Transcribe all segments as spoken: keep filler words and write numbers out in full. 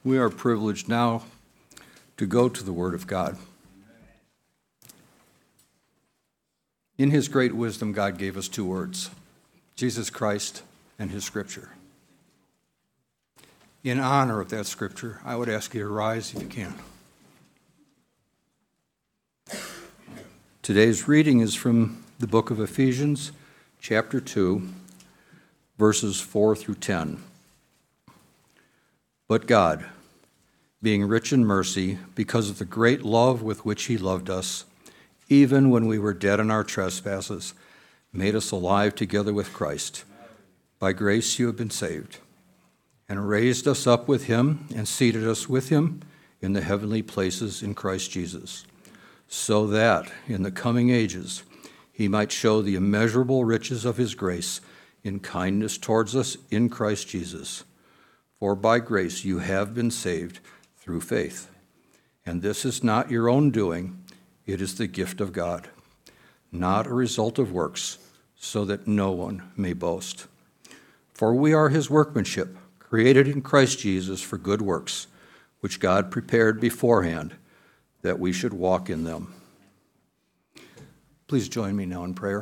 We are privileged now to go to the Word of God. In His great wisdom, God gave us two words, Jesus Christ and His Scripture. In honor of that Scripture, I would ask you to rise if you can. Today's reading is from the book of Ephesians, chapter two, verses four through ten. But God, being rich in mercy, because of the great love with which He loved us, even when we were dead in our trespasses, made us alive together with Christ. By grace you have been saved, and raised us up with Him, and seated us with Him in the heavenly places in Christ Jesus, so that in the coming ages He might show the immeasurable riches of His grace in kindness towards us in Christ Jesus. For by grace you have been saved through faith. And this is not your own doing, it is the gift of God, not a result of works, so that no one may boast. For we are His workmanship, created in Christ Jesus for good works, which God prepared beforehand that we should walk in them. Please join me now in prayer.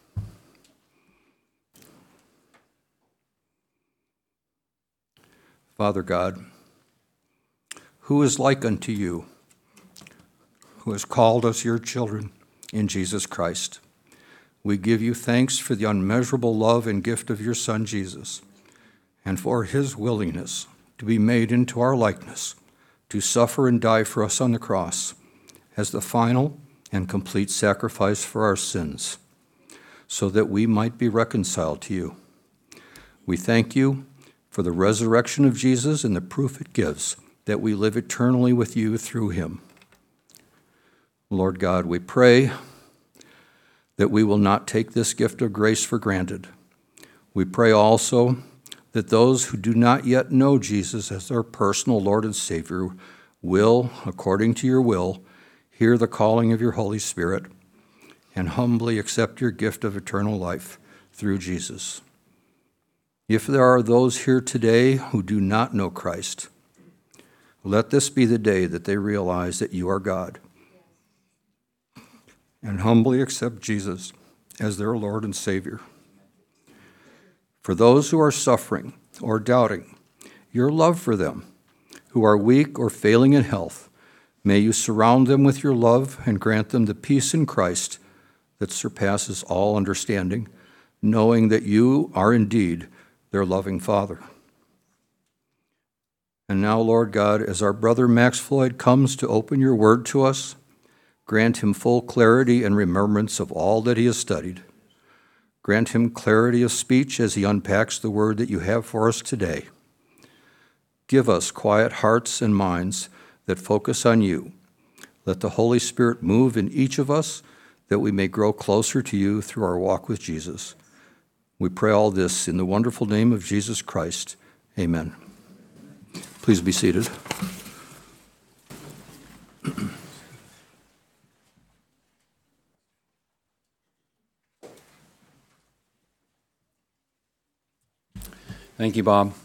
Father God, who is like unto you, who has called us your children in Jesus Christ? We give you thanks for the unmeasurable love and gift of your Son Jesus, and for his willingness to be made into our likeness, to suffer and die for us on the cross as the final and complete sacrifice for our sins, so that we might be reconciled to you. We thank you for the resurrection of Jesus and the proof it gives that we live eternally with you through him. Lord God, we pray that we will not take this gift of grace for granted. We pray also that those who do not yet know Jesus as their personal Lord and Savior will, according to your will, hear the calling of your Holy Spirit and humbly accept your gift of eternal life through Jesus. If there are those here today who do not know Christ, let this be the day that they realize that you are God and humbly accept Jesus as their Lord and Savior. For those who are suffering or doubting your love for them, who are weak or failing in health, may you surround them with your love and grant them the peace in Christ that surpasses all understanding, knowing that you are indeed their loving Father. And now, Lord God, as our brother Max Floyd comes to open your word to us, grant him full clarity and remembrance of all that he has studied. Grant him clarity of speech as he unpacks the word that you have for us today. Give us quiet hearts and minds that focus on you. Let the Holy Spirit move in each of us that we may grow closer to you through our walk with Jesus. We pray all this in the wonderful name of Jesus Christ. Amen. Please be seated. Thank you, Bob.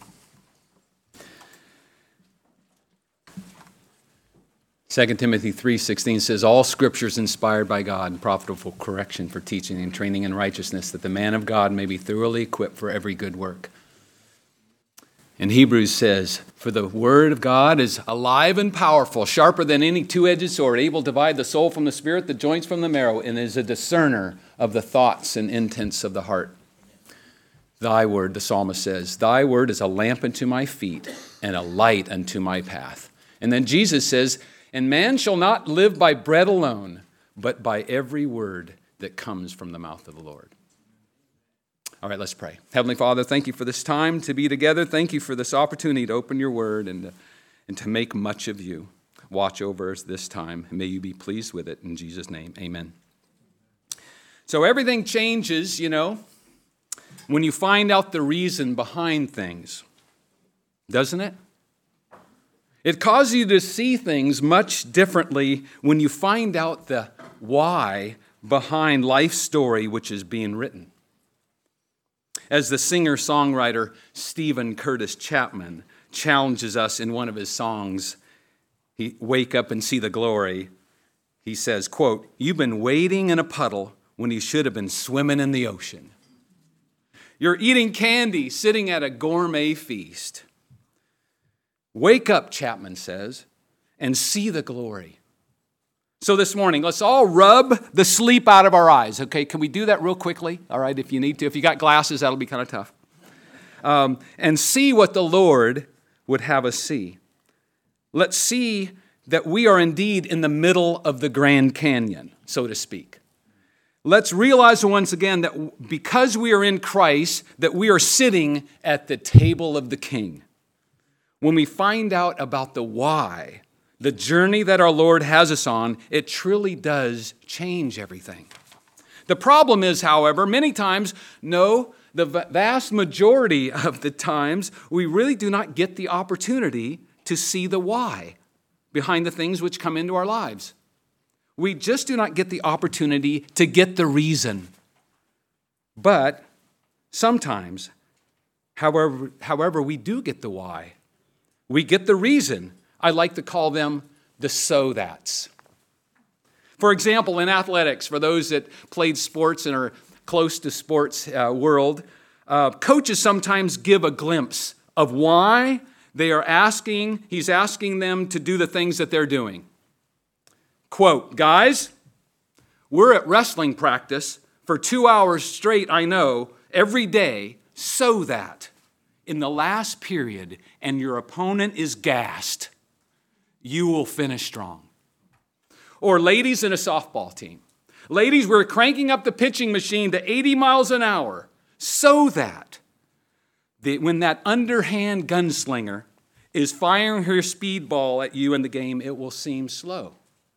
Second Timothy three sixteen says, all Scripture is inspired by God and profitable for correction, for teaching and training in righteousness, that the man of God may be thoroughly equipped for every good work. And Hebrews says, for the word of God is alive and powerful, sharper than any two-edged sword, able to divide the soul from the spirit, the joints from the marrow, and is a discerner of the thoughts and intents of the heart. Thy word, the psalmist says, thy word is a lamp unto my feet and a light unto my path. And then Jesus says, and man shall not live by bread alone, but by every word that comes from the mouth of the Lord. All right, let's pray. Heavenly Father, thank you for this time to be together. Thank you for this opportunity to open your word and to, and to make much of you. Watch over us this time, and may you be pleased with it. In Jesus' name, amen. So everything changes, you know, when you find out the reason behind things, doesn't it? It causes you to see things much differently when you find out the why behind life's story which is being written. As the singer-songwriter Stephen Curtis Chapman challenges us in one of his songs, he, Wake Up and See the Glory. He says, quote, "You've been wading in a puddle when you should have been swimming in the ocean. You're eating candy, sitting at a gourmet feast. Wake up," Chapman says, "and see the glory." So this morning, let's all rub the sleep out of our eyes. Okay, can we do that real quickly? All right, if you need to. If you got glasses, that'll be kind of tough. Um, and see what the Lord would have us see. Let's see that we are indeed in the middle of the Grand Canyon, so to speak. Let's realize once again that because we are in Christ, that we are sitting at the table of the King. When we find out about the why, the journey that our Lord has us on, it truly does change everything. The problem is, however, many times, no, the vast majority of the times, we really do not get the opportunity to see the why behind the things which come into our lives. We just do not get the opportunity to get the reason. But sometimes, however, however, we do get the why. We get the reason. I like to call them the so-that's. For example, in athletics, for those that played sports and are close to sports uh, world, uh, coaches sometimes give a glimpse of why they are asking, he's asking them to do the things that they're doing. Quote, "Guys, we're at wrestling practice for two hours straight, I know, every day, so that in the last period and your opponent is gassed, you will finish strong." Or ladies in a softball team. "Ladies, we're cranking up the pitching machine to eighty miles an hour so that the, when that underhand gunslinger is firing her speedball at you in the game, it will seem slow."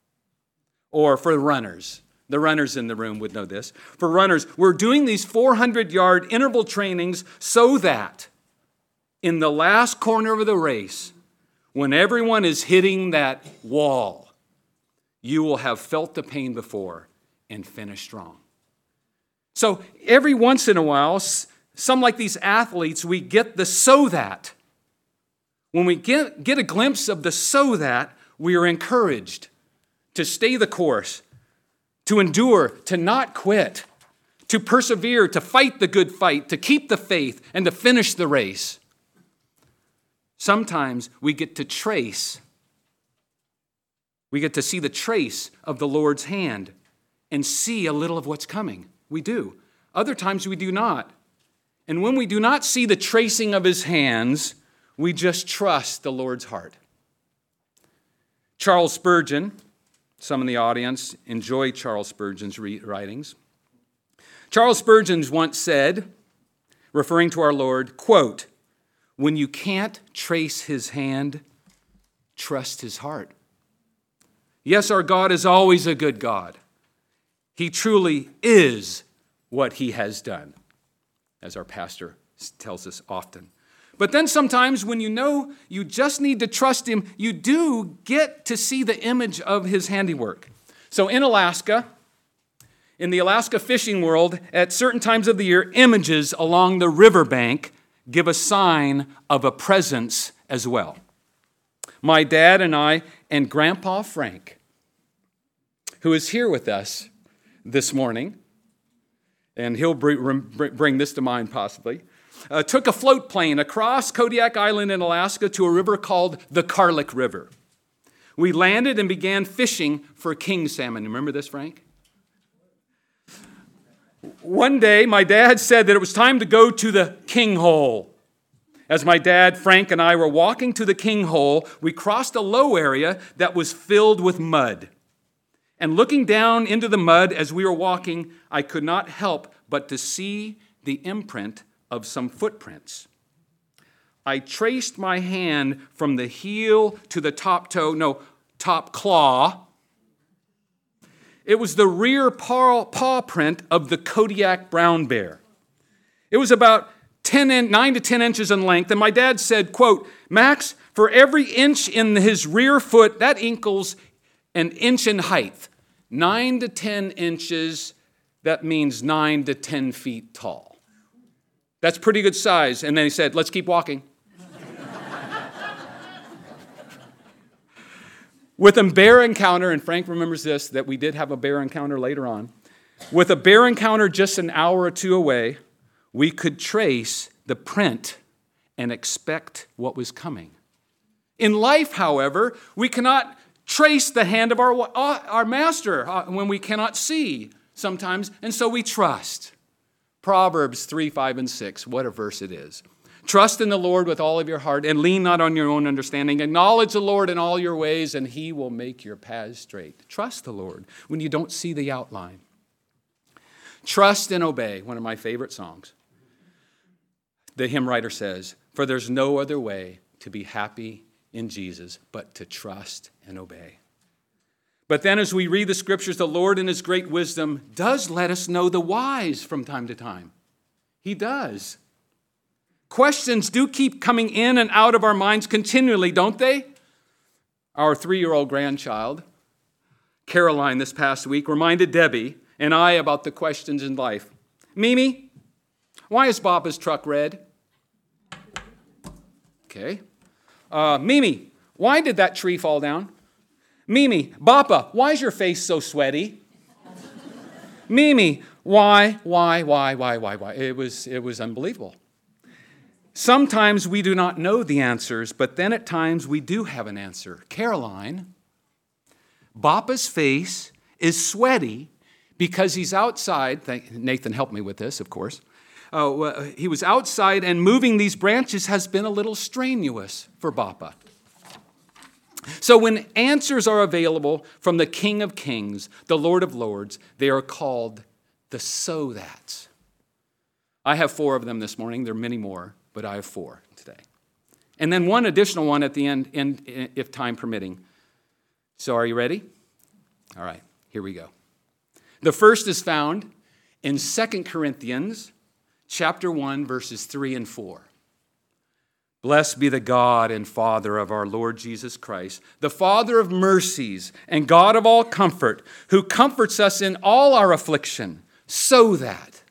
Or for runners, the runners in the room would know this. For runners, we're doing these four hundred yard interval trainings so that in the last corner of the race, when everyone is hitting that wall, you will have felt the pain before and finish strong. So every once in a while, some like these athletes, we get the so that. When we get, get a glimpse of the so that, we are encouraged to stay the course, to endure, to not quit, to persevere, to fight the good fight, to keep the faith, and to finish the race. Sometimes we get to trace, we get to see the trace of the Lord's hand and see a little of what's coming. We do. Other times we do not. And when we do not see the tracing of his hands, we just trust the Lord's heart. Charles Spurgeon, some in the audience enjoy Charles Spurgeon's writings. Charles Spurgeon once said, referring to our Lord, quote, "When you can't trace his hand, trust his heart." Yes, our God is always a good God. He truly is what he has done, as our pastor tells us often. But then sometimes when you know you just need to trust him, you do get to see the image of his handiwork. So in Alaska, in the Alaska fishing world, at certain times of the year, images along the riverbank give a sign of a presence as well. My dad and I and Grandpa Frank, who is here with us this morning, and he'll bring this to mind possibly, Uh, took a float plane across Kodiak Island in Alaska to a river called the Karlik River. We landed and began fishing for king salmon. Remember this, Frank? One day, my dad said that it was time to go to the king hole. As my dad, Frank, and I were walking to the king hole, we crossed a low area that was filled with mud. And looking down into the mud as we were walking, I could not help but to see the imprint of some footprints. I traced my hand from the heel to the top toe, no, top claw. It was the rear paw, paw print of the Kodiak brown bear. It was about ten in, nine to ten inches in length, and my dad said, quote, "Max, for every inch in his rear foot, that equals an inch in height. Nine to ten inches, that means nine to ten feet tall. That's pretty good size." And then he said, "Let's keep walking." With a bear encounter, and Frank remembers this, that we did have a bear encounter later on. With a bear encounter just an hour or two away, we could trace the print and expect what was coming. In life, however, we cannot trace the hand of our, our master when we cannot see sometimes, and so we trust. Proverbs three, five, and six, what a verse it is. Trust in the Lord with all of your heart and lean not on your own understanding. Acknowledge the Lord in all your ways and he will make your paths straight. Trust the Lord when you don't see the outline. Trust and obey, one of my favorite songs. The hymn writer says, for there's no other way to be happy in Jesus but to trust and obey. But then as we read the scriptures, the Lord in his great wisdom does let us know the whys from time to time. He does. Questions do keep coming in and out of our minds continually, don't they? Our three-year-old grandchild, Caroline, this past week, reminded Debbie and I about the questions in life. Mimi, why is Papa's truck red? Okay. Uh, Mimi, why did that tree fall down? Mimi, Papa, why is your face so sweaty? Mimi, why, why, why, why, why, why? It was, it was unbelievable. Sometimes we do not know the answers, but then at times we do have an answer. Caroline, Papa's face is sweaty because he's outside. Nathan helped me with this, of course. Uh, he was outside and moving these branches has been a little strenuous for Papa. So when answers are available from the King of Kings, the Lord of Lords, they are called the so that's. I have four of them this morning. There are many more, but I have four today. And then one additional one at the end, end, if time permitting. So are you ready? All right, here we go. The first is found in Second Corinthians chapter one, verses three and four. Blessed be the God and Father of our Lord Jesus Christ, the Father of mercies and God of all comfort, who comforts us in all our affliction, so that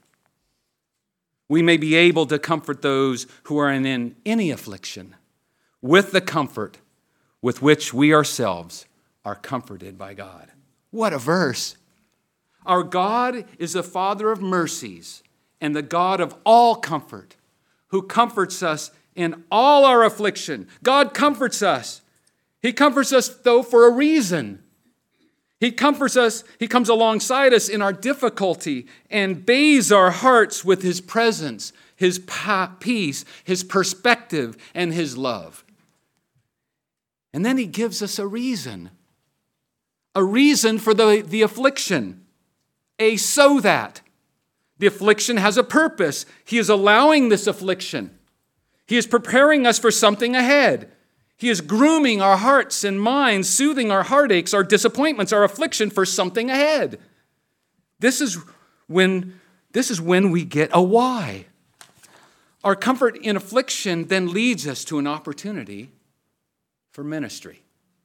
we may be able to comfort those who are in any affliction with the comfort with which we ourselves are comforted by God. What a verse. Our God is the Father of mercies and the God of all comfort, who comforts us in all our affliction. God comforts us. He comforts us, though, for a reason. He comforts us, he comes alongside us in our difficulty and bathes our hearts with his presence, his peace, his perspective, and his love. And then he gives us a reason. A reason for the, the affliction. A so that. The affliction has a purpose. He is allowing this affliction. He is preparing us for something ahead. He is grooming our hearts and minds, soothing our heartaches, our disappointments, our affliction for something ahead. This is when, this is when we get a why. Our comfort in affliction then leads us to an opportunity for ministry.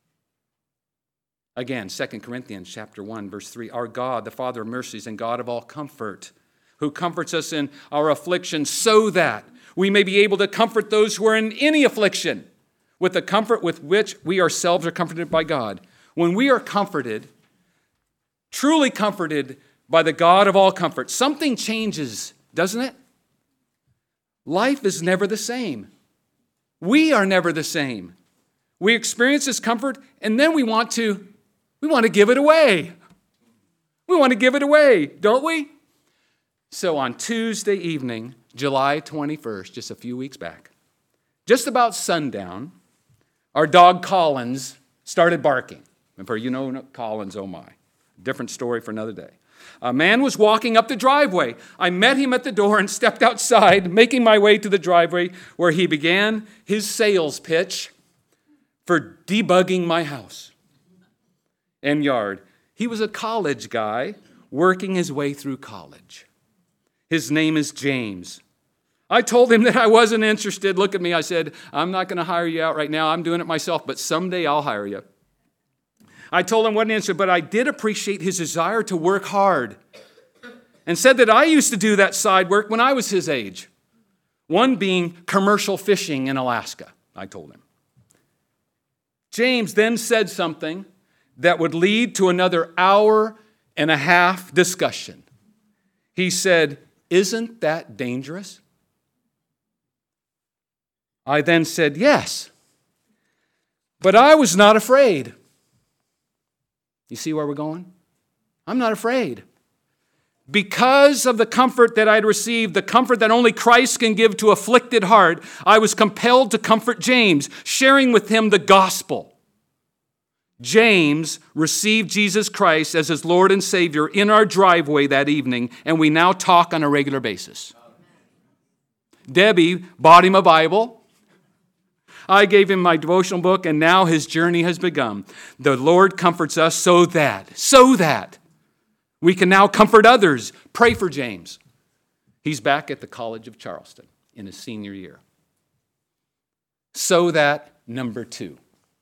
Again, Second Corinthians chapter one, verse three, our God, the Father of mercies and God of all comfort, who comforts us in our affliction so that we may be able to comfort those who are in any affliction with the comfort with which we ourselves are comforted by God. When we are comforted, truly comforted by the God of all comfort, something changes, doesn't it? Life is never the same. We are never the same. We experience this comfort, and then we want to, we want to give it away. We want to give it away, don't we? So on Tuesday evening, July twenty-first, just a few weeks back, just about sundown, our dog Collins started barking. And for you know Collins, oh my. Different story for another day. A man was walking up the driveway. I met him at the door and stepped outside, making my way to the driveway where he began his sales pitch for debugging my house and yard. He was a college guy working his way through college. His name is James. I told him that I wasn't interested. Look at me. I said, I'm not going to hire you out right now. I'm doing it myself, but someday I'll hire you. I told him what answer, but I did appreciate his desire to work hard and said that I used to do that side work when I was his age. One being commercial fishing in Alaska, I told him. James then said something that would lead to another hour and a half discussion. He said, "Isn't that dangerous?" I then said, "Yes, but I was not afraid." You see where we're going? I'm not afraid. Because of the comfort that I'd received, the comfort that only Christ can give to afflicted heart, I was compelled to comfort James, sharing with him the gospel. James received Jesus Christ as his Lord and Savior in our driveway that evening, and we now talk on a regular basis. Debbie bought him a Bible. I gave him my devotional book, and now his journey has begun. The Lord comforts us so that, so that we can now comfort others. Pray for James. He's back at the College of Charleston in his senior year. So that, number two.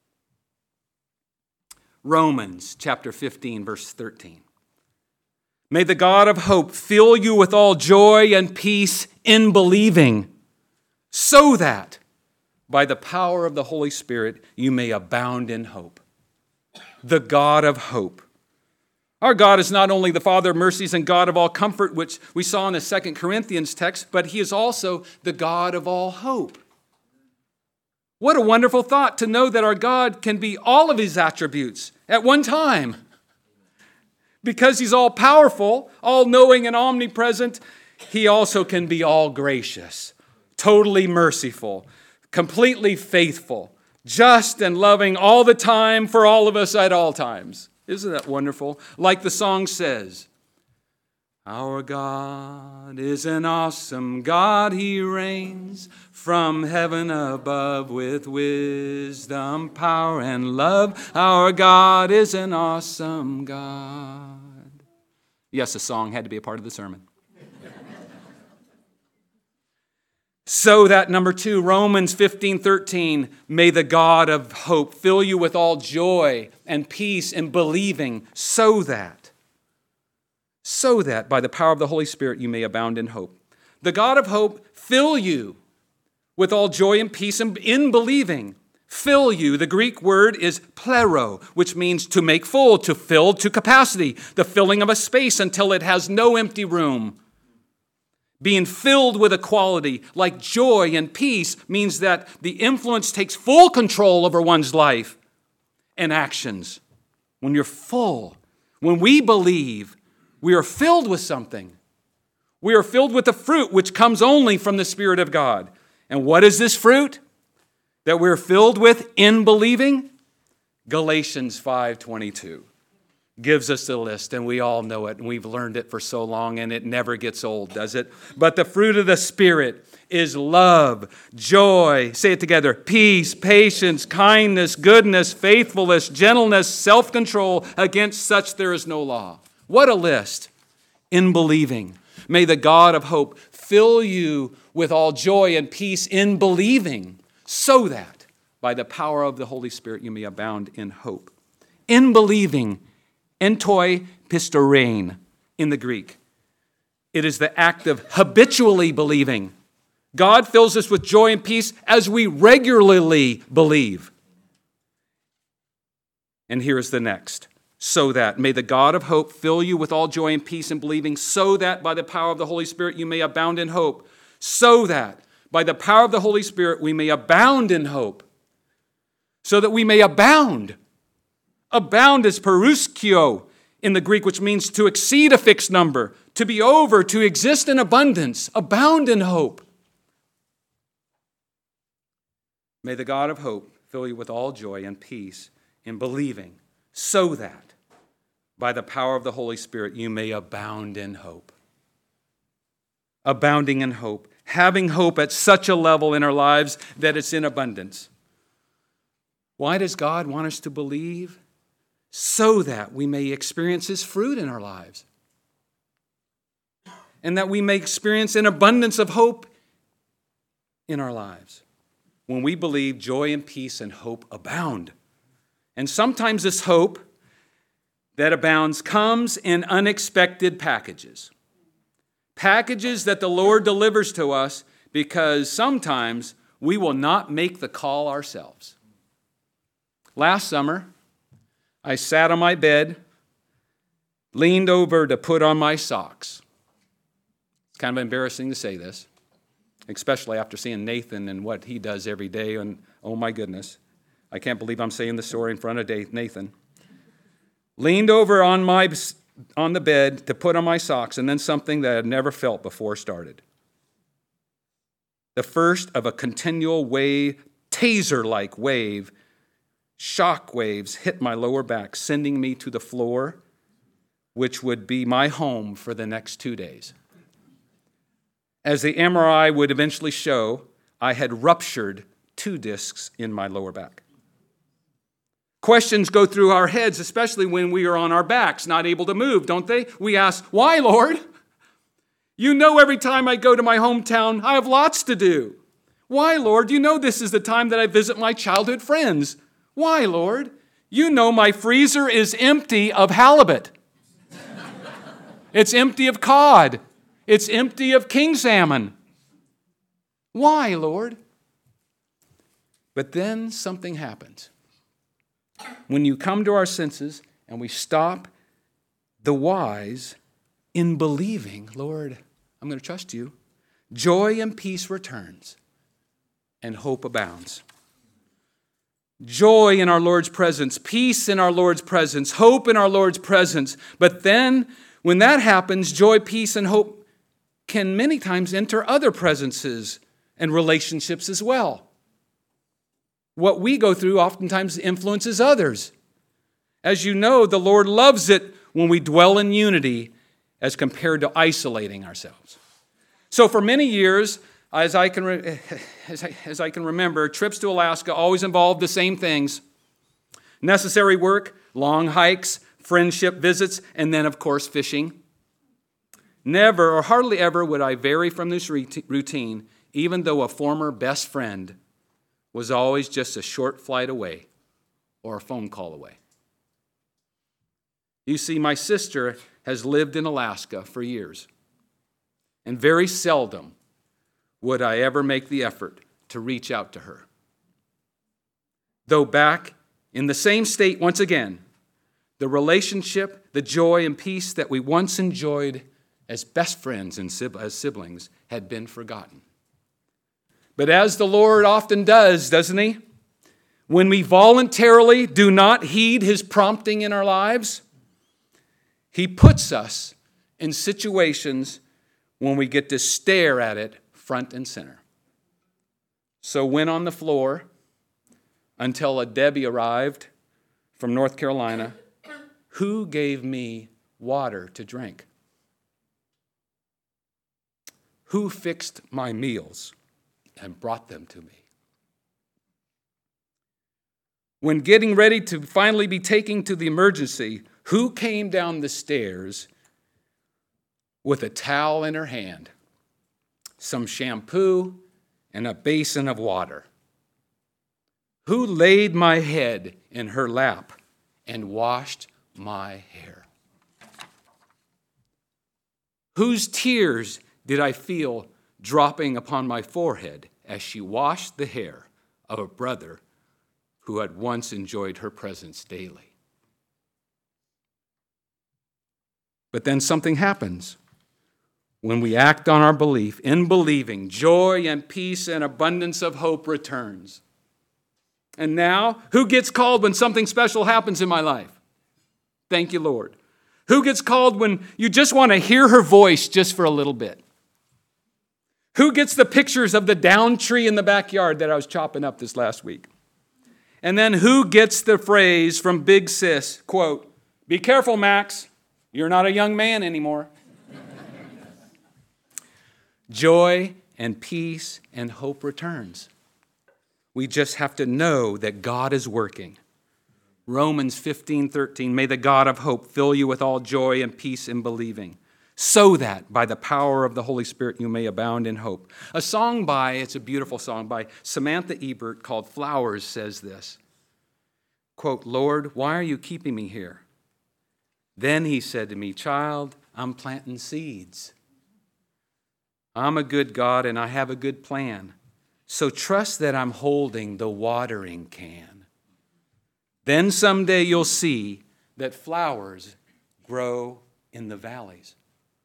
Romans chapter fifteen, verse thirteen. May the God of hope fill you with all joy and peace in believing, so that by the power of the Holy Spirit you may abound in hope. The God of hope. Our God is not only the Father of mercies and God of all comfort, which we saw in the Second Corinthians text, but he is also the God of all hope. What a wonderful thought to know that our God can be all of his attributes at one time. Because he's all powerful, all knowing and omnipresent, he also can be all gracious, totally merciful, completely faithful, just and loving all the time for all of us at all times. Isn't that wonderful? Like the song says, our God is an awesome God. He reigns from heaven above with wisdom, power, and love. Our God is an awesome God. Yes, the song had to be a part of the sermon. So that, number two, Romans fifteen thirteen, may the God of hope fill you with all joy and peace in believing, so that, so that by the power of the Holy Spirit you may abound in hope. The God of hope fill you with all joy and peace in, in believing. Fill you, the Greek word is plero, which means to make full, to fill to capacity, the filling of a space until it has no empty room. Being filled with a quality like joy and peace means that the influence takes full control over one's life and actions. When you're full, when we believe, we are filled with something. We are filled with the fruit which comes only from the Spirit of God. And what is this fruit that we're filled with in believing? Galatians five twenty-two. Gives us the list, and we all know it, and we've learned it for so long, and it never gets old, does it? But the fruit of the Spirit is love, joy, say it together, peace, patience, kindness, goodness, faithfulness, gentleness, self-control. Against such there is no law. What a list. In believing. May the God of hope fill you with all joy and peace in believing, so that by the power of the Holy Spirit you may abound in hope. In believing, entoi pistorein in the Greek. It is the act of habitually believing. God fills us with joy and peace as we regularly believe. And here is the next. So that, may the God of hope fill you with all joy and peace in believing, so that by the power of the Holy Spirit you may abound in hope. So that by the power of the Holy Spirit we may abound in hope. So that we may abound. Abound is peruskio in the Greek, which means to exceed a fixed number, to be over, to exist in abundance, abound in hope. May the God of hope fill you with all joy and peace in believing, so that by the power of the Holy Spirit you may abound in hope. Abounding in hope, having hope at such a level in our lives that it's in abundance. Why does God want us to believe? So that we may experience his fruit in our lives. And that we may experience an abundance of hope in our lives. When we believe, joy and peace and hope abound. And sometimes this hope that abounds comes in unexpected packages. Packages that the Lord delivers to us because sometimes we will not make the call ourselves. Last summer, I sat on my bed, leaned over to put on my socks. It's kind of embarrassing to say this, especially after seeing Nathan and what he does every day. And oh my goodness, I can't believe I'm saying this story in front of Nathan. Leaned over on my on the bed to put on my socks, and then something that I had never felt before started. The first of a continual wave, taser-like wave, shock waves hit my lower back, sending me to the floor, which would be my home for the next two days. As the M R I would eventually show, I had ruptured two discs in my lower back. Questions go through our heads, especially when we are on our backs, not able to move, don't they? We ask, why, Lord? You know every time I go to my hometown, I have lots to do. Why, Lord? You know this is the time that I visit my childhood friends. Why, Lord? You know my freezer is empty of halibut. It's empty of cod. It's empty of king salmon. Why, Lord? But then something happens. When you come to our senses and we stop the whys in believing, Lord, I'm going to trust you, joy and peace returns and hope abounds. Joy in our Lord's presence, peace in our Lord's presence, hope in our Lord's presence. But then when that happens, joy, peace, and hope can many times enter other presences and relationships as well. What we go through oftentimes influences others. As you know, the Lord loves it when we dwell in unity as compared to isolating ourselves. So for many years, as I can, re- as I, as I can remember, trips to Alaska always involved the same things. Necessary work, long hikes, friendship visits, and then, of course, fishing. Never or hardly ever would I vary from this routine, even though a former best friend was always just a short flight away or a phone call away. You see, my sister has lived in Alaska for years, and very seldom would I ever make the effort to reach out to her. Though back in the same state once again, the relationship, the joy and peace that we once enjoyed as best friends and as siblings had been forgotten. But as the Lord often does, doesn't he? When we voluntarily do not heed his prompting in our lives, he puts us in situations when we get to stare at it front and center. So when on the floor, until a Debbie arrived from North Carolina, who gave me water to drink? Who fixed my meals and brought them to me? When getting ready to finally be taken to the emergency, who came down the stairs with a towel in her hand, some shampoo, and a basin of water? Who laid my head in her lap and washed my hair? Whose tears did I feel dropping upon my forehead as she washed the hair of a brother who had once enjoyed her presence daily? But then something happens. When we act on our belief, in believing, joy and peace and abundance of hope returns. And now, who gets called when something special happens in my life? Thank you, Lord. Who gets called when you just want to hear her voice just for a little bit? Who gets the pictures of the down tree in the backyard that I was chopping up this last week? And then who gets the phrase from Big Sis, quote, "Be careful, Max, you're not a young man anymore." Joy and peace and hope returns. We just have to know that God is working. Romans fifteen thirteen, may the God of hope fill you with all joy and peace in believing, so that by the power of the Holy Spirit you may abound in hope. A song by, it's a beautiful song, by Samantha Ebert called Flowers says this, quote, "Lord, why are you keeping me here? Then he said to me, child, I'm planting seeds. I'm a good God and I have a good plan. So trust that I'm holding the watering can. Then someday you'll see that flowers grow in the valleys.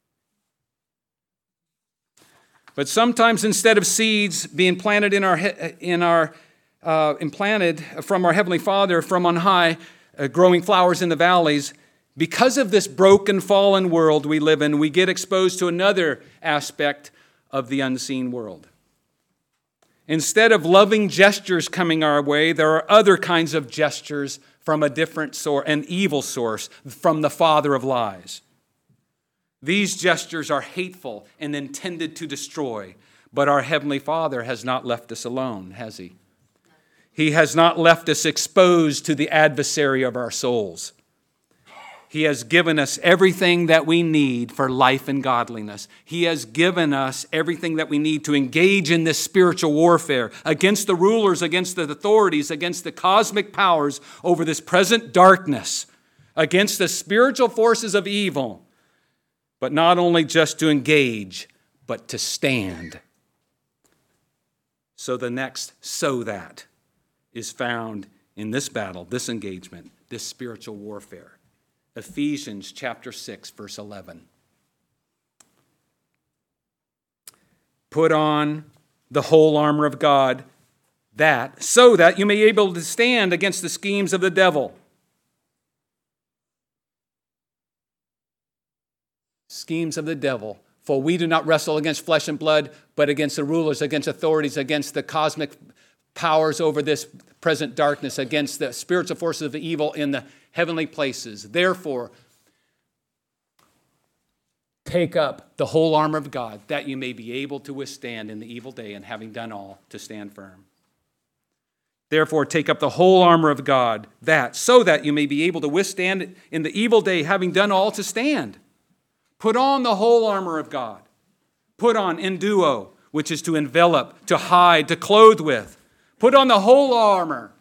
But sometimes instead of seeds being planted in our in our uh, implanted from our Heavenly Father from on high, uh, growing flowers in the valleys, because of this broken, fallen world we live in, we get exposed to another aspect of the unseen world. Instead of loving gestures coming our way, there are other kinds of gestures from a different source, an evil source, from the father of lies. These gestures are hateful and intended to destroy, but our Heavenly Father has not left us alone, has He? He has not left us exposed to the adversary of our souls. He has given us everything that we need for life and godliness. He has given us everything that we need to engage in this spiritual warfare against the rulers, against the authorities, against the cosmic powers over this present darkness, against the spiritual forces of evil. But not only just to engage, but to stand. So the next so that is found in this battle, this engagement, this spiritual warfare. Ephesians chapter six, verse eleven. Put on the whole armor of God, that so that you may be able to stand against the schemes of the devil. Schemes of the devil. For we do not wrestle against flesh and blood, but against the rulers, against authorities, against the cosmic powers over this present darkness, against the spiritual forces of evil in the heavenly places. Therefore, take up the whole armor of God, that you may be able to withstand in the evil day, and having done all, to stand firm. Therefore, take up the whole armor of God, that so that you may be able to withstand in the evil day, having done all, to stand. Put on the whole armor of God. Put on enduo, which is to envelop, to hide, to clothe with. Put on the whole armor.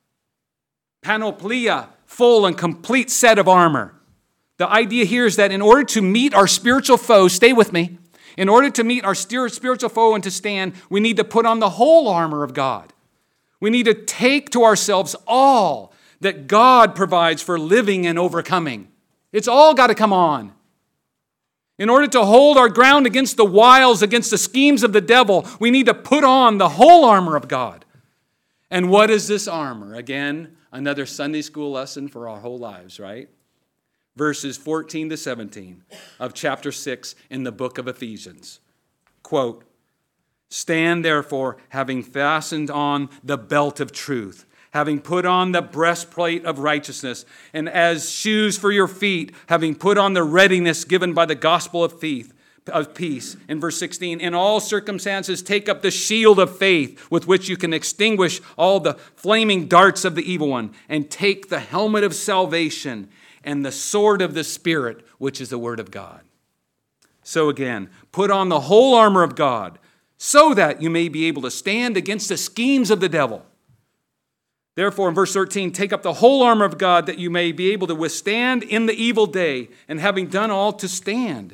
Panoplia, full and complete set of armor. The idea here is that in order to meet our spiritual foe, stay with me, in order to meet our spiritual foe and to stand, we need to put on the whole armor of God. We need to take to ourselves all that God provides for living and overcoming. It's all got to come on. In order to hold our ground against the wiles, against the schemes of the devil, we need to put on the whole armor of God. And what is this armor? Again, another Sunday school lesson for our whole lives, right? Verses fourteen to seventeen of chapter six in the book of Ephesians. Quote, "Stand therefore, having fastened on the belt of truth, having put on the breastplate of righteousness, and as shoes for your feet, having put on the readiness given by the gospel of faith, of peace." In verse sixteen, "In all circumstances take up the shield of faith, with which you can extinguish all the flaming darts of the evil one, and take the helmet of salvation and the sword of the Spirit, which is the word of God." So again, put on the whole armor of God, so that you may be able to stand against the schemes of the devil. Therefore, in verse thirteen, take up the whole armor of God, that you may be able to withstand in the evil day, and having done all, to stand.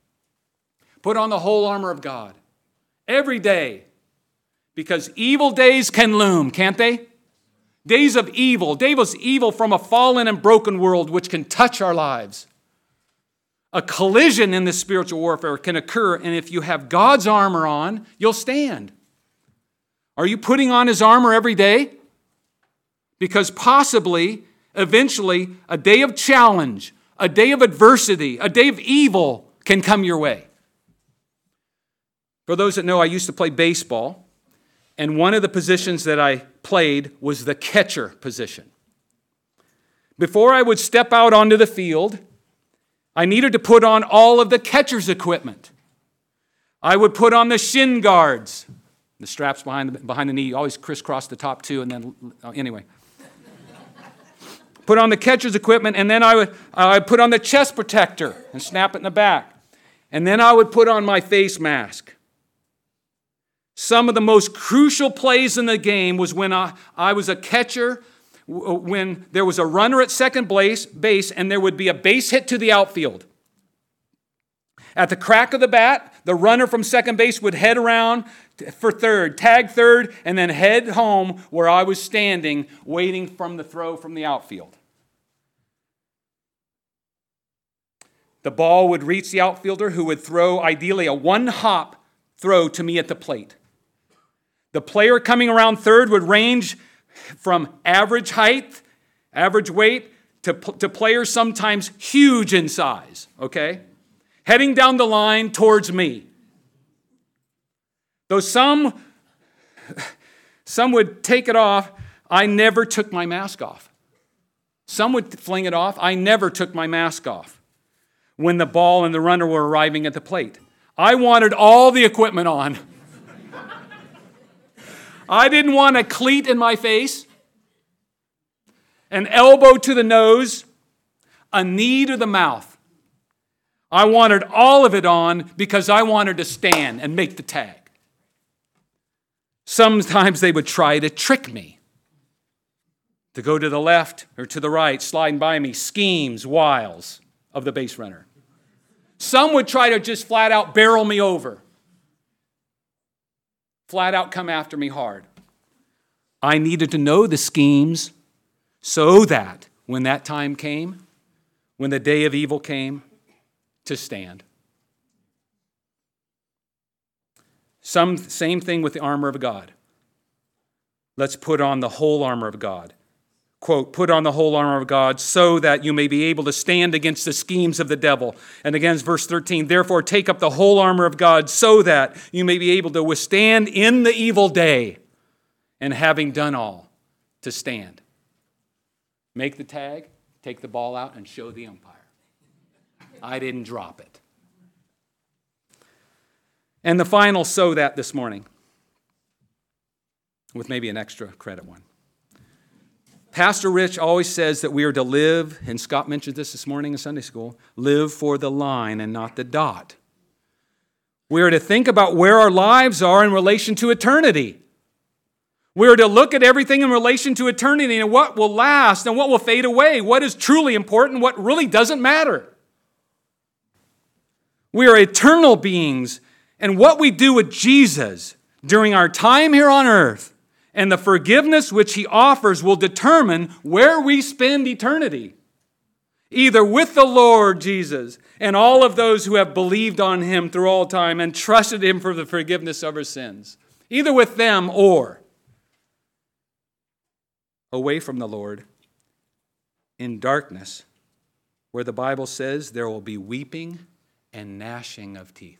Put on the whole armor of God every day, because evil days can loom, can't they? Days of evil, days of evil from a fallen and broken world which can touch our lives. A collision in this spiritual warfare can occur, and if you have God's armor on, you'll stand. Are you putting on His armor every day? Because possibly, eventually, a day of challenge, a day of adversity, a day of evil can come your way. For those that know, I used to play baseball, and one of the positions that I played was the catcher position. Before I would step out onto the field, I needed to put on all of the catcher's equipment. I would put on the shin guards, the straps behind the, behind the knee, always crisscross the top two, and then, uh, anyway. Put on the catcher's equipment, and then I would, I would put on the chest protector and snap it in the back. And then I would put on my face mask. Some of the most crucial plays in the game was when I, I was a catcher, when there was a runner at second base, base, and there would be a base hit to the outfield. At the crack of the bat, the runner from second base would head around for third, tag third, and then head home where I was standing waiting from the throw from the outfield. The ball would reach the outfielder, who would throw ideally a one-hop throw to me at the plate. The player coming around third would range from average height, average weight, to, to players sometimes huge in size, okay? Heading down the line towards me. Though some, some would take it off, I never took my mask off. Some would fling it off, I never took my mask off when the ball and the runner were arriving at the plate. I wanted all the equipment on. I didn't want a cleat in my face, an elbow to the nose, a knee to the mouth. I wanted all of it on because I wanted to stand and make the tag. Sometimes they would try to trick me, to go to the left or to the right, sliding by me, schemes, wiles of the base runner. Some would try to just flat out barrel me over, flat out come after me hard. I needed to know the schemes so that when that time came, when the day of evil came, to stand. Some same thing with the armor of God. Let's put on the whole armor of God. Quote, put on the whole armor of God so that you may be able to stand against the schemes of the devil. And again, verse thirteen, therefore take up the whole armor of God so that you may be able to withstand in the evil day, and having done all, to stand. Make the tag, take the ball out, and show the umpire. I didn't drop it. And the final so that this morning, with maybe an extra credit one. Pastor Rich always says that we are to live, and Scott mentioned this this morning in Sunday school, live for the line and not the dot. We are to think about where our lives are in relation to eternity. We are to look at everything in relation to eternity and what will last and what will fade away, what is truly important, what really doesn't matter. We are eternal beings, and what we do with Jesus during our time here on earth and the forgiveness which He offers will determine where we spend eternity, either with the Lord Jesus and all of those who have believed on Him through all time and trusted Him for the forgiveness of our sins, either with them or away from the Lord in darkness, where the Bible says there will be weeping and gnashing of teeth.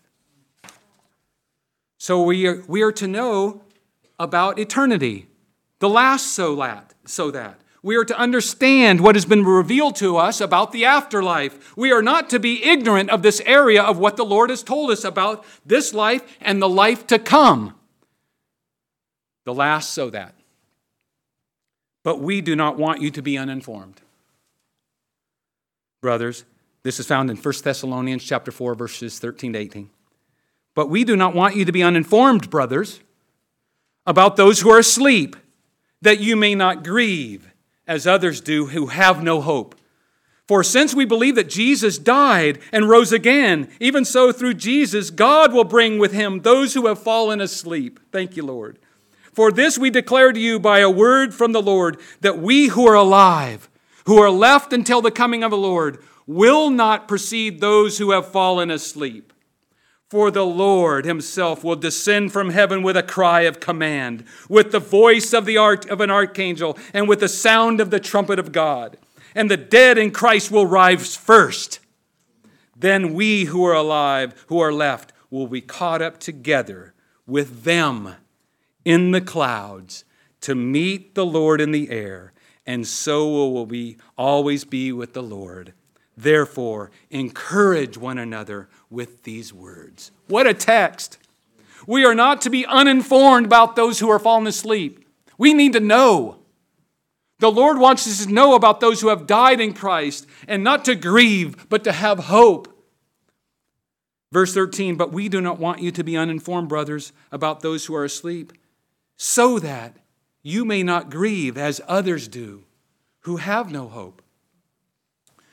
So we are, we are to know about eternity, the last so that, so that. We are to understand what has been revealed to us about the afterlife. We are not to be ignorant of this area of what the Lord has told us about this life and the life to come. The last so that. But we do not want you to be uninformed. Brothers, this is found in First Thessalonians chapter four, verses thirteen to eighteen. But we do not want you to be uninformed, brothers, about those who are asleep, that you may not grieve, as others do who have no hope. For since we believe that Jesus died and rose again, even so through Jesus, God will bring with Him those who have fallen asleep. Thank you, Lord. For this we declare to you by a word from the Lord, that we who are alive, who are left until the coming of the Lord, will not precede those who have fallen asleep. For the Lord Himself will descend from heaven with a cry of command, with the voice of the arch of an archangel, and with the sound of the trumpet of God. And the dead in Christ will rise first. Then we who are alive, who are left, will be caught up together with them in the clouds to meet the Lord in the air, and so will we always be with the Lord. Therefore, encourage one another with these words. What a text. We are not to be uninformed about those who are fallen asleep. We need to know. The Lord wants us to know about those who have died in Christ, and not to grieve, but to have hope. Verse thirteen, but we do not want you to be uninformed, brothers, about those who are asleep, so that you may not grieve as others do, who have no hope.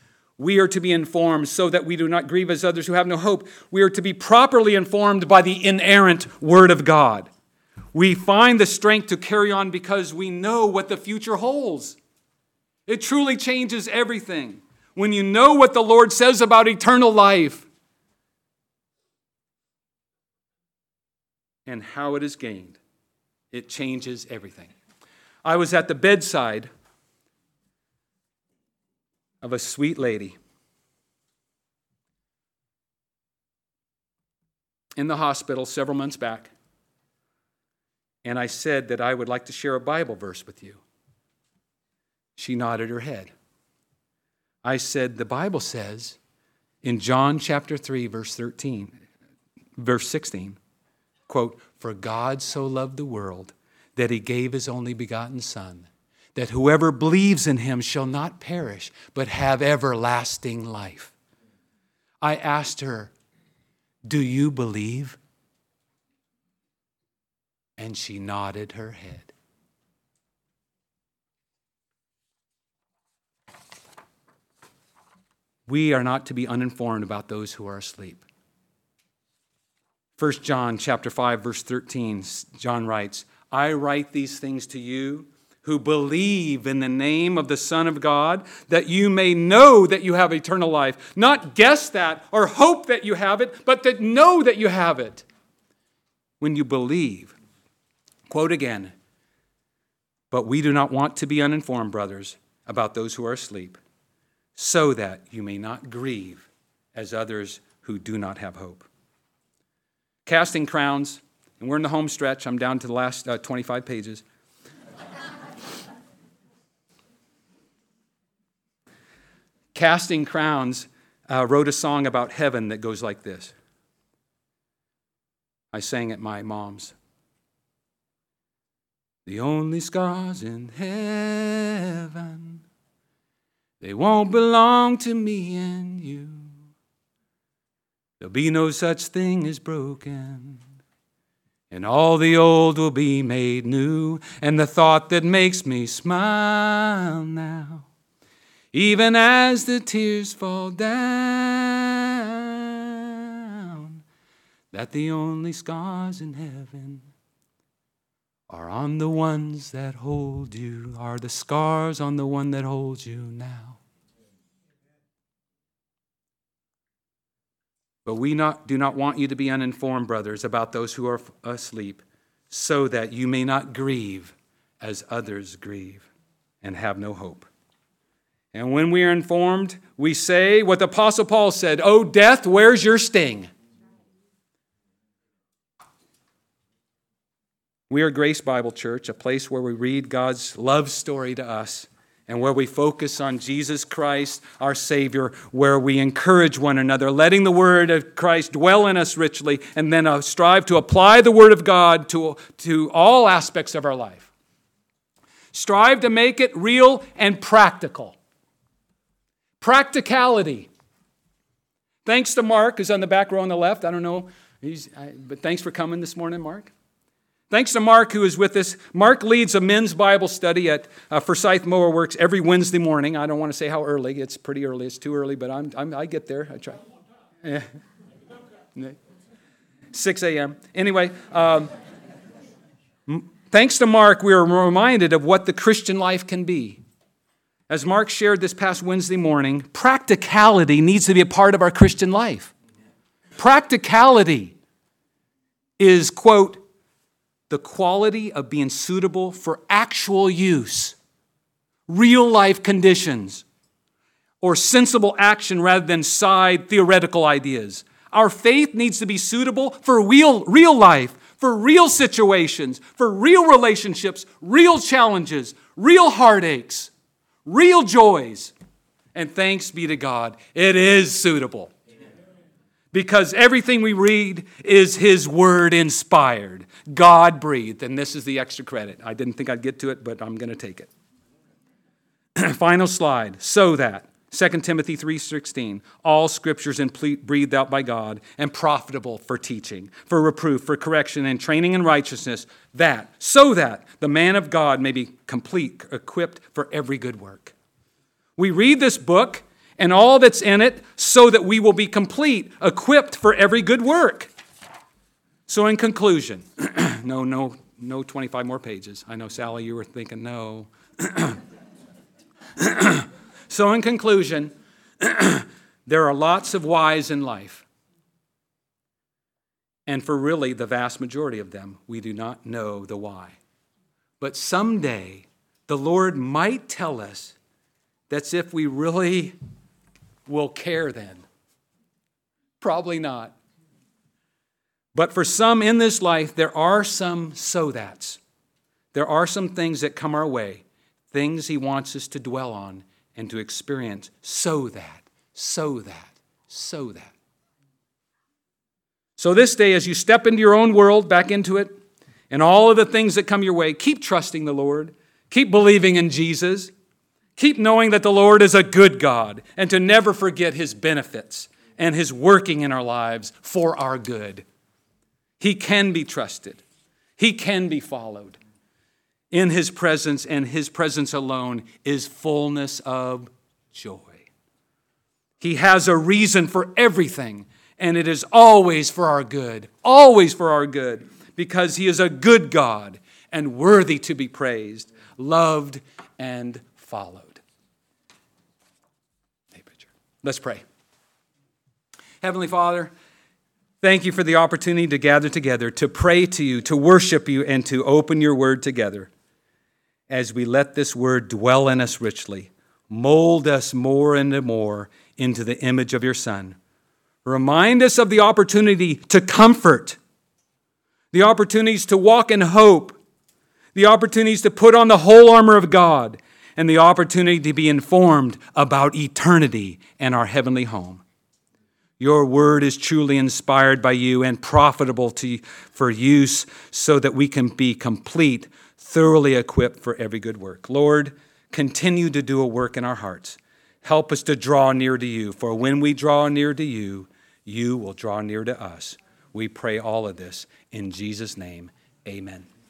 we are to be informed so that we do not grieve as others who have no hope. We are to be properly informed by the inerrant Word of God. We find the strength to carry on because we know what the future holds. It truly changes everything. When you know what the Lord says about eternal life and how it is gained, it changes everything. I was at the bedside of a sweet lady in the hospital several months back, and I said that I would like to share a Bible verse with you. She nodded her head. I said, the Bible says in John chapter three, verse thirteen, verse sixteen, quote, "For God so loved the world that he gave his only begotten Son, that whoever believes in him shall not perish, but have everlasting life." I asked her, "Do you believe?" And she nodded her head. We are not to be uninformed about those who are asleep. First John chapter five, verse thirteen, John writes, "I write these things to you who believe in the name of the Son of God, that you may know that you have eternal life." Not guess that or hope that you have it, but to know that you have it. When you believe. Quote again, "But we do not want to be uninformed, brothers, about those who are asleep, so that you may not grieve as others who do not have hope." Casting crowns, and we're in the home stretch. I'm down to the last uh, twenty-five pages. Casting Crowns uh, wrote a song about heaven that goes like this. I sang at my mom's. "The only scars in heaven, they won't belong to me and you. There'll be no such thing as broken, and all the old will be made new. And the thought that makes me smile now, even as the tears fall down, that the only scars in heaven are on the ones that hold you, are the scars on the one that holds you now." But we not, do not want you to be uninformed, brothers, about those who are asleep, so that you may not grieve as others grieve and have no hope. And when we are informed, we say what the Apostle Paul said, "O death, where's your sting?" We are Grace Bible Church, a place where we read God's love story to us and where we focus on Jesus Christ, our Savior, where we encourage one another, letting the Word of Christ dwell in us richly, and then uh, strive to apply the Word of God to, to all aspects of our life. Strive to make it real and practical. Practicality. Thanks to Mark, who's on the back row on the left. I don't know, he's, I, but thanks for coming this morning, Mark. Thanks to Mark, who is with us. Mark leads a men's Bible study at uh, Forsyth Mower Works every Wednesday morning. I don't want to say how early. It's pretty early. It's too early, but I'm, I'm, I get there. I try. Yeah. six a.m. Anyway, um, thanks to Mark, we are reminded of what the Christian life can be. As Mark shared this past Wednesday morning, practicality needs to be a part of our Christian life. Practicality is, quote, the quality of being suitable for actual use, real life conditions, or sensible action rather than side theoretical ideas. Our faith needs to be suitable for real, real life, for real situations, for real relationships, real challenges, real heartaches, real joys. And thanks be to God, it is suitable. Because everything we read is His Word inspired, God breathed, and this is the extra credit. I didn't think I'd get to it, but I'm going to take it. Final slide. So that, Second Timothy three sixteen, all Scriptures breathed out by God and profitable for teaching, for reproof, for correction, and training in righteousness, that, so that the man of God may be complete, equipped for every good work. We read this book, and all that's in it, so that we will be complete, equipped for every good work. So in conclusion, no, no, no twenty-five more pages. I know, Sally, you were thinking no. So in conclusion, there are lots of whys in life. And for really the vast majority of them, we do not know the why. But someday, the Lord might tell us that's if we really will care then. Probably not. But for some in this life, there are some so-that's. There are some things that come our way, things he wants us to dwell on and to experience, so that, so that, so that. So this day, as you step into your own world, back into it, and all of the things that come your way, keep trusting the Lord. Keep believing in Jesus. Keep knowing that the Lord is a good God, and to never forget his benefits and his working in our lives for our good. He can be trusted. He can be followed. In his presence, and his presence alone, is fullness of joy. He has a reason for everything, and it is always for our good, always for our good, because he is a good God and worthy to be praised, loved, and followed. Let's pray. Heavenly Father, thank you for the opportunity to gather together, to pray to you, to worship you, and to open your word together. As we let this word dwell in us richly, mold us more and more into the image of your Son. Remind us of the opportunity to comfort, the opportunities to walk in hope, the opportunities to put on the whole armor of God, and the opportunity to be informed about eternity and our heavenly home. Your word is truly inspired by you and profitable to, for use so that we can be complete, thoroughly equipped for every good work. Lord, continue to do a work in our hearts. Help us to draw near to you, for when we draw near to you, you will draw near to us. We pray all of this in Jesus' name. Amen.